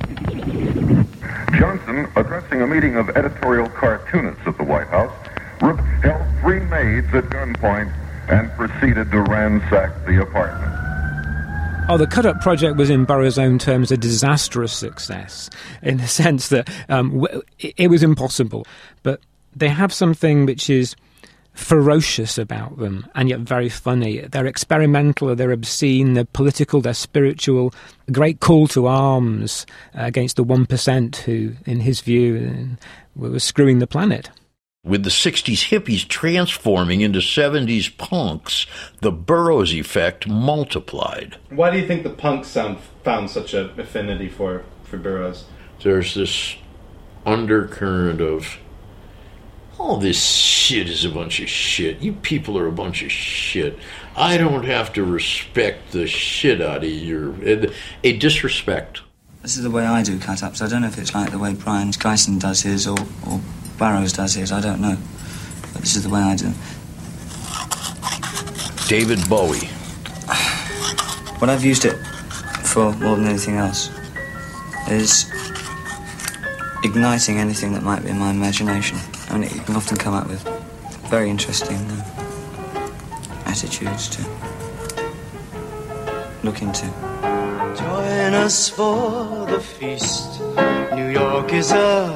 Johnson, addressing a meeting of editorial cartoonists at the White House, held 3 maids at gunpoint and proceeded to ransack the apartment. Oh, the cut-up project was, in Burroughs' own terms, a disastrous success, in the sense that it was impossible. But they have something which is ferocious about them, and yet very funny. They're experimental, they're obscene, they're political, they're spiritual. A great call to arms against the 1% who, in his view, were screwing the planet. With the 60s hippies transforming into 70s punks, the Burroughs effect multiplied. Why do you think the punks found such an affinity for Burroughs? There's this undercurrent of, all this shit is a bunch of shit. You people are a bunch of shit. I don't have to respect the shit out of a disrespect. This is the way I do cut-ups. I don't know if it's like the way Brian Geisen does his or Burroughs does his. I don't know. But this is the way I do. David Bowie. What I've used it for more than anything else is igniting anything that might be in my imagination. I mean, you can often come up with very interesting attitudes to look into. Join us for the feast. New York is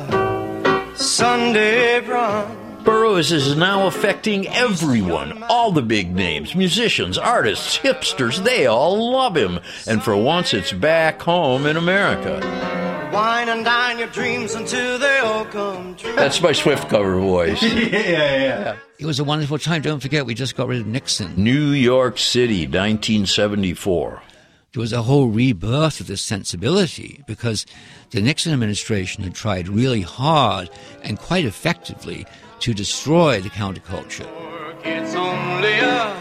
a Sunday brunch. Burroughs is now affecting everyone. All the big names, musicians, artists, hipsters, they all love him. And for once, it's back home in America. Wine and dine your dreams until they all come true. That's my Swift cover voice. Yeah. It was a wonderful time. Don't forget, we just got rid of Nixon. New York City, 1974. There was a whole rebirth of this sensibility because the Nixon administration had tried really hard and quite effectively to destroy the counterculture. It's only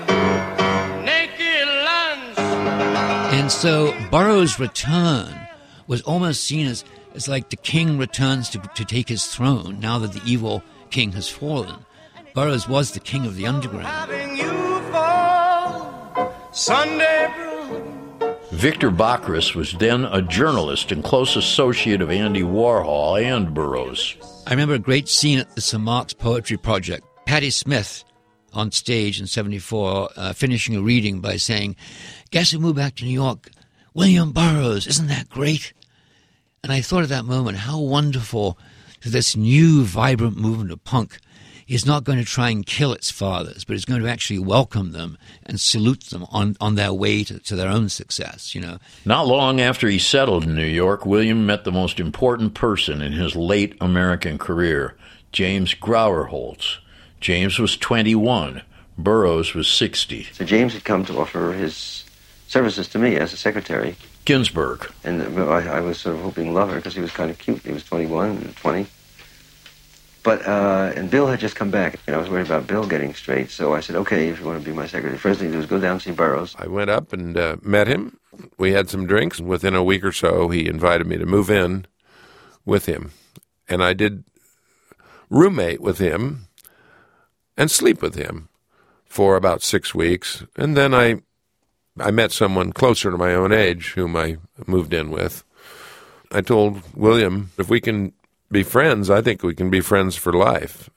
a naked lunch. And so Burroughs' return was almost seen as like the king returns to take his throne now that the evil king has fallen. Burroughs was the king of the underground. Having you for Sunday brunch. Victor Bockris was then a journalist and close associate of Andy Warhol and Burroughs. I remember a great scene at the St. Mark's Poetry Project. Patti Smith on stage in 74 finishing a reading by saying, "Guess who moved back to New York? William Burroughs. Isn't that great?" And I thought at that moment, how wonderful that this new vibrant movement of punk is not going to try and kill its fathers, but is going to actually welcome them and salute them on their way to their own success, you know. Not long after he settled in New York, William met the most important person in his late American career, James Grauerholtz. James was 21. Burroughs was 60. So James had come to offer his services to me as a secretary. Ginsberg. And I was sort of hoping lover because he was kind of cute. He was 21 and 20. But, and Bill had just come back, and I was worried about Bill getting straight, so I said, okay, if you want to be my secretary. First thing to do is go down and see Burroughs. I went up and met him. We had some drinks, and within a week or so, he invited me to move in with him. And I did roommate with him and sleep with him for about 6 weeks. And then I met someone closer to my own age whom I moved in with. I told William, if we can be friends, I think we can be friends for life.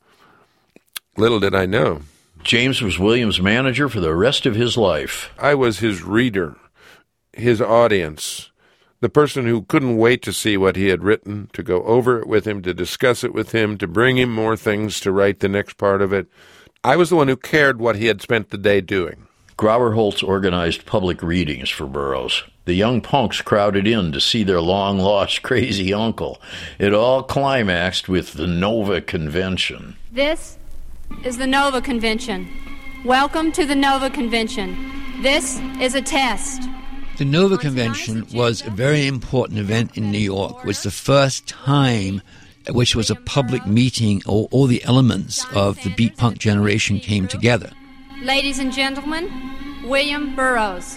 Little did I know. James was William's manager for the rest of his life. I was his reader, his audience, the person who couldn't wait to see what he had written, to go over it with him, to discuss it with him, to bring him more things to write the next part of it. I was the one who cared what he had spent the day doing. Grauerholtz organized public readings for Burroughs. The young punks crowded in to see their long-lost crazy uncle. It all climaxed with the Nova Convention. This is the Nova Convention. Welcome to the Nova Convention. This is a test. The Nova Convention was a very important event in New York. It was the first time at which was a public meeting, all the elements of the beat punk generation came together. Ladies and gentlemen, William Burroughs.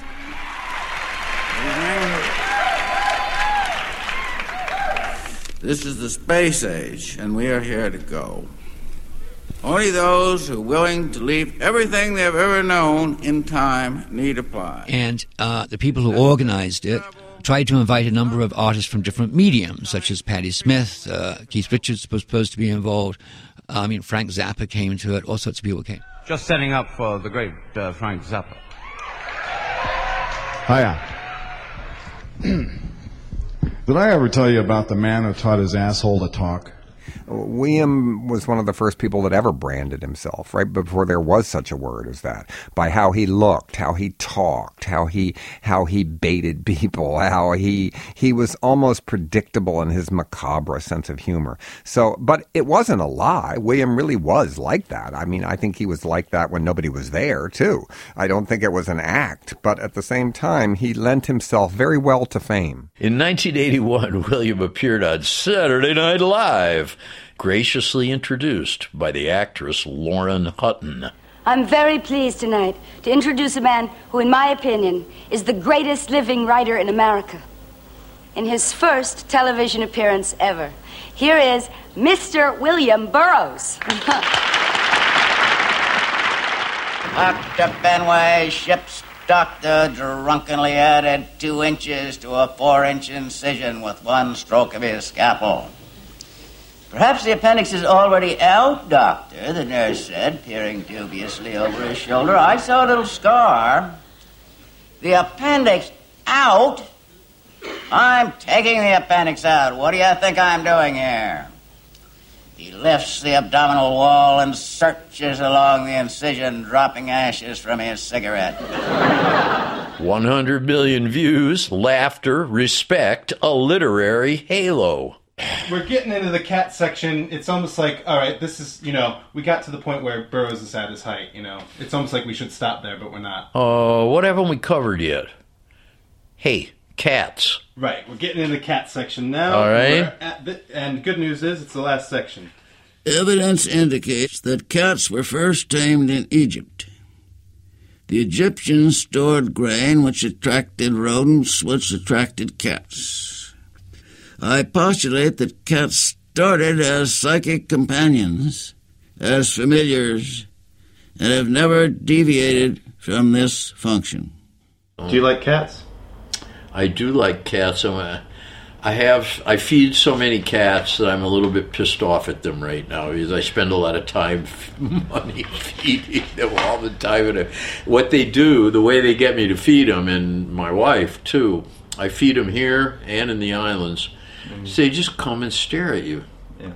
This is the space age, and we are here to go. Only those who are willing to leave everything they've ever known in time need apply. And the people who organized it tried to invite a number of artists from different mediums, such as Patti Smith, Keith Richards was supposed to be involved. Frank Zappa came to it, all sorts of people came. Just setting up for the great Frank Zappa. Hiya. Did I ever tell you about the man who taught his asshole to talk? William was one of the first people that ever branded himself, right before there was such a word as that, by how he looked, how he talked, how he baited people, how he was almost predictable in his macabre sense of humor. So, but it wasn't a lie. William really was like that. I mean, I think he was like that when nobody was there, too. I don't think it was an act, but at the same time, he lent himself very well to fame. In 1981, William appeared on Saturday Night Live, graciously introduced by the actress Lauren Hutton. I'm very pleased tonight to introduce a man who, in my opinion, is the greatest living writer in America. In his first television appearance ever, here is Mr. William Burroughs. Up to Fenway, ship's doctor drunkenly added 2 inches to a 4-inch incision with one stroke of his scalpel. Perhaps the appendix is already out, doctor, the nurse said, peering dubiously over his shoulder. I saw a little scar. The appendix out? I'm taking the appendix out. What do you think I'm doing here? He lifts the abdominal wall and searches along the incision, dropping ashes from his cigarette. 100 million views, laughter, respect, a literary halo. We're getting into the cat section. It's almost like, all right, this is, we got to the point where Burroughs is at his height, It's almost like we should stop there, but we're not. What haven't we covered yet? Hey, cats. Right, we're getting into the cat section now. All right. And good news is, it's the last section. Evidence indicates that cats were first tamed in Egypt. The Egyptians stored grain which attracted rodents, which attracted cats. I postulate that cats started as psychic companions, as familiars, and have never deviated from this function. Do you like cats? I do like cats. I feed so many cats that I'm a little bit pissed off at them right now because I spend a lot of money feeding them all the time. And what they do, the way they get me to feed them, and my wife too, I feed them here and in the islands. So they just come and stare at you.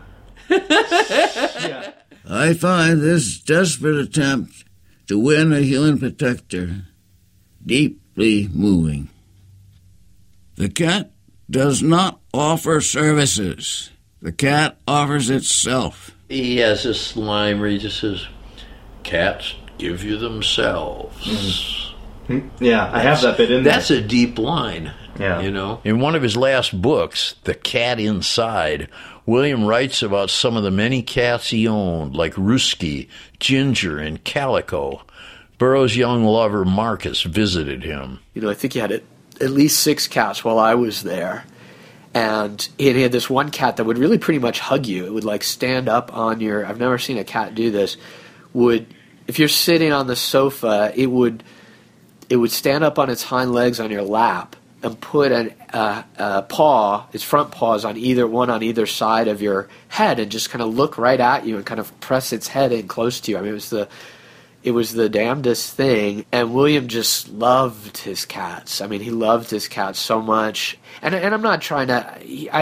Yeah. I find this desperate attempt to win a human protector deeply moving. The cat does not offer services. The cat offers itself. He has this line where he just says, cats give you themselves. Mm-hmm. Yeah, I have that bit in there. That's a deep line. Yeah. In one of his last books, The Cat Inside, William writes about some of the many cats he owned, like Ruski, Ginger, and Calico. Burroughs' young lover, Marcus, visited him. I think he had at least 6 cats while I was there. And he had this one cat that would really pretty much hug you. It would stand up on your... I've never seen a cat do this. If you're sitting on the sofa, it would stand up on its hind legs on your lap and put its front paws on either side of your head and just kind of look right at you and kind of press its head in close to you. I mean, it was the damnedest thing, and William just loved his cats. I mean, he loved his cats so much, and I'm not trying to,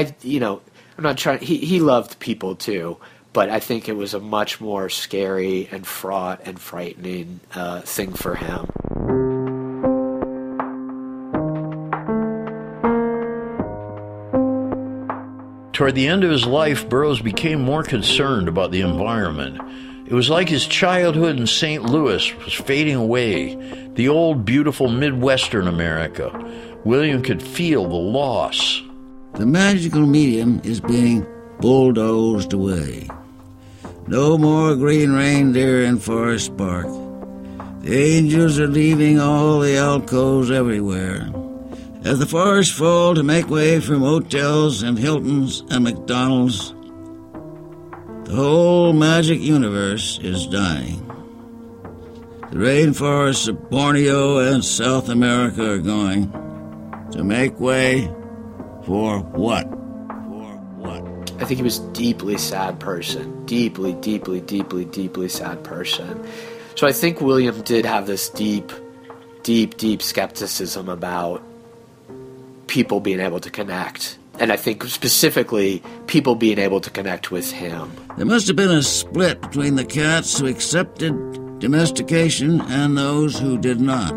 he loved people too, but I think it was a much more scary and fraught and frightening thing for him. Toward the end of his life, Burroughs became more concerned about the environment. It was like his childhood in St. Louis was fading away, the old, beautiful Midwestern America. William could feel the loss. The magical medium is being bulldozed away. No more green reindeer in Forest Park. The angels are leaving all the alcoves everywhere. As the forests fall to make way for motels and Hiltons and McDonald's, the whole magic universe is dying. The rainforests of Borneo and South America are going to make way for what? I think he was a deeply sad person. Deeply, deeply, deeply, deeply sad person. So I think William did have this deep, deep, deep skepticism about people being able to connect And I think specifically people being able to connect with him. There must have been a split between the cats who accepted domestication and those who did not.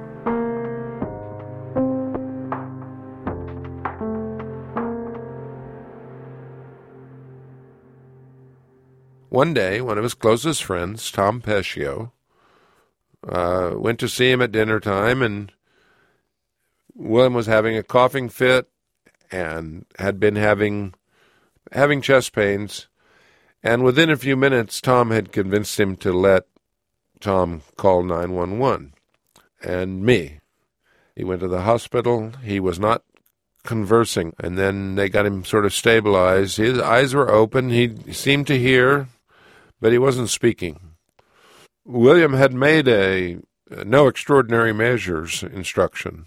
One day, one of his closest friends, Tom Pescio, went to see him at dinner time, and William was having a coughing fit and had been having chest pains. And within a few minutes, Tom had convinced him to let Tom call 911 and me. He went to the hospital. He was not conversing, and then they got him sort of stabilized. His eyes were open. He seemed to hear, but he wasn't speaking. William had made a no extraordinary measures instruction.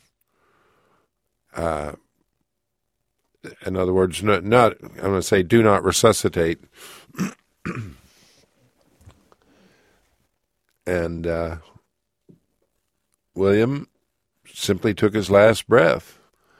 In other words, not I'm going to say, do not resuscitate. And William simply took his last breath.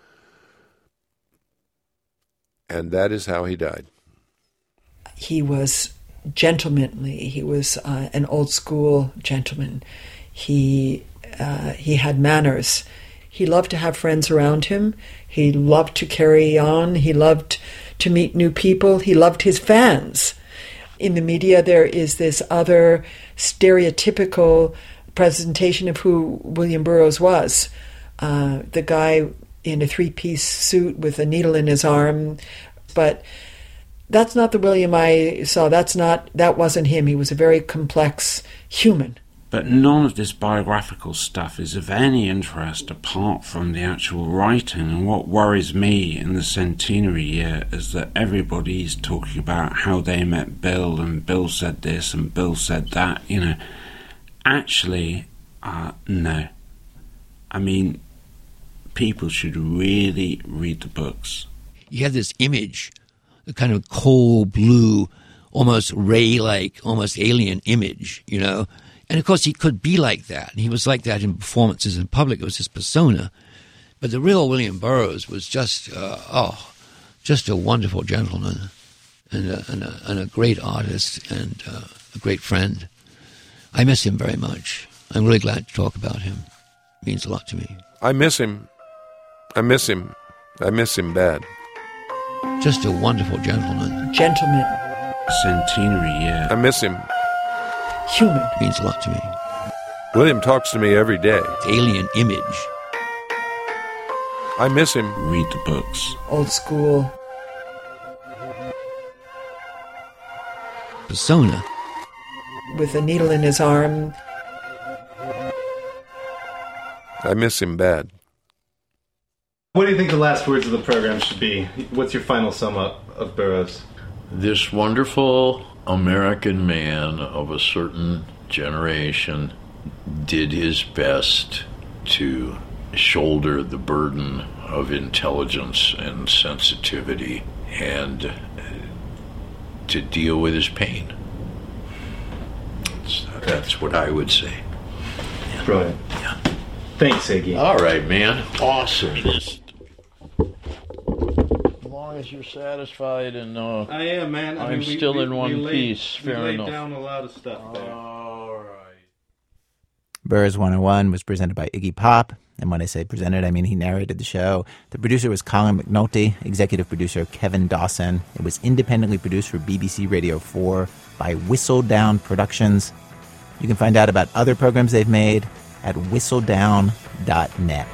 And that is how he died. He was gentlemanly. He was an old school gentleman. He had manners. He loved to have friends around him. He loved to carry on. He loved to meet new people. He loved his fans. In the media, there is this other stereotypical presentation of who William Burroughs was. The guy in a three-piece suit with a needle in his arm. But that's not the William I saw. That wasn't him. He was a very complex human. But none of this biographical stuff is of any interest apart from the actual writing. And what worries me in the centenary year is that everybody's talking about how they met Bill, and Bill said this and Bill said that. Actually, no. I mean, people should really read the books. You have this image, a kind of cold blue, almost Ray-like, almost alien image, And, of course, he could be like that. And he was like that in performances in public. It was his persona. But the real William Burroughs was just a wonderful gentleman and a great artist and a great friend. I miss him very much. I'm really glad to talk about him. It means a lot to me. I miss him. I miss him. I miss him bad. Just a wonderful gentleman. Gentleman. Centenary year. I miss him. Human. It means a lot to me. William talks to me every day. Alien image. I miss him. Read the books. Old school. Persona. With a needle in his arm. I miss him bad. What do you think the last words of the program should be? What's your final sum up of Burroughs? This wonderful American man of a certain generation did his best to shoulder the burden of intelligence and sensitivity and to deal with his pain. That's what I would say. Yeah. Brilliant. Yeah. Thanks, Iggy. All right, man. Awesome. As long as you're satisfied and I am, man. I'm still in one piece. Fair enough. We laid down a lot of stuff there. All right. Burroughs 101 was presented by Iggy Pop. And when I say presented, I mean he narrated the show. The producer was Colin McNulty, executive producer Kevin Dawson. It was independently produced for BBC Radio 4 by Whistledown Productions. You can find out about other programs they've made at whistledown.net.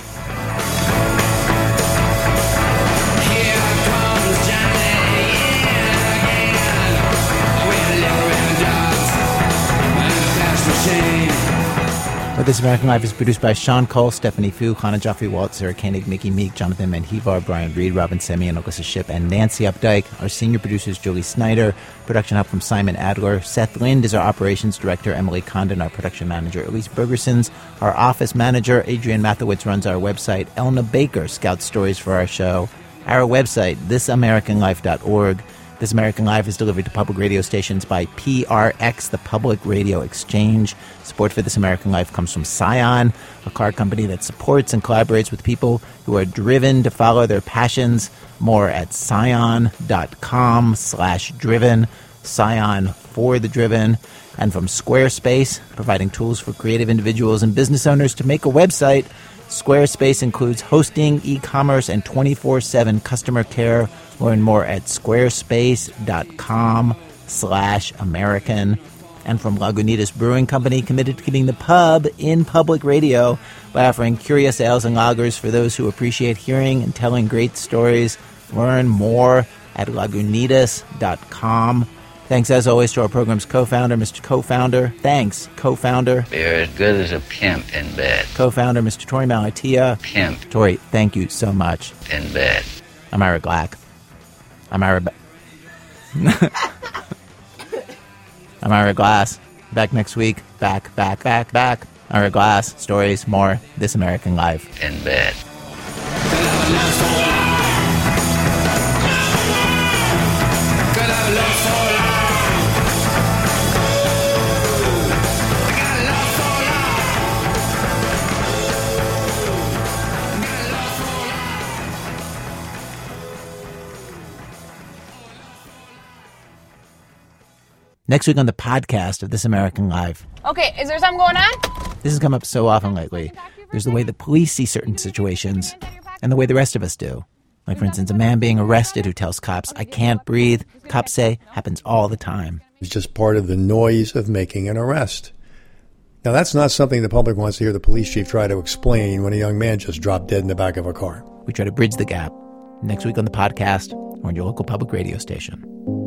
This American Life is produced by Sean Cole, Stephanie Fu, Hannah Jaffe-Walt, Sarah Koenig, Mickey Meek, Jonathan Menjivar, Brian Reed, Robin Semien, Alyssa Shipp, and Nancy Updike. Our senior producer is Julie Snyder. Production help from Simon Adler. Seth Lind is our operations director. Emily Condon, our production manager. Elise Bergersons, our office manager. Adrian Mathowitz runs our website. Elna Baker scouts stories for our show. Our website, thisamericanlife.org. This American Life is delivered to public radio stations by PRX, the Public Radio Exchange. Support for This American Life comes from Scion, a car company that supports and collaborates with people who are driven to follow their passions. More at scion.com/driven, Scion for the driven. And from Squarespace, providing tools for creative individuals and business owners to make a website. Squarespace includes hosting, e-commerce, and 24/7 customer care. Learn more at squarespace.com/American. And from Lagunitas Brewing Company, committed to keeping the pub in public radio by offering curious ales and lagers for those who appreciate hearing and telling great stories. Learn more at lagunitas.com. Thanks, as always, to our program's co-founder, Mr. Co-founder. Thanks, co-founder. You're as good as a pimp in bed. Co-founder, Mr. Torrey Malatia. Pimp. Torrey, thank you so much. In bed. I'm Ira Glack. I'm Ira Glass. Back next week. Back. Ira Glass. Stories, more. This American Life. In bed. Next week on the podcast of This American Life. Okay, is there something going on? This has come up so often lately. There's the way the police see certain situations and the way the rest of us do. Like, for instance, a man being arrested who tells cops, "I can't breathe." Cops say happens all the time. It's just part of the noise of making an arrest. Now, that's not something the public wants to hear the police chief try to explain when a young man just dropped dead in the back of a car. We try to bridge the gap. Next week on the podcast or on your local public radio station.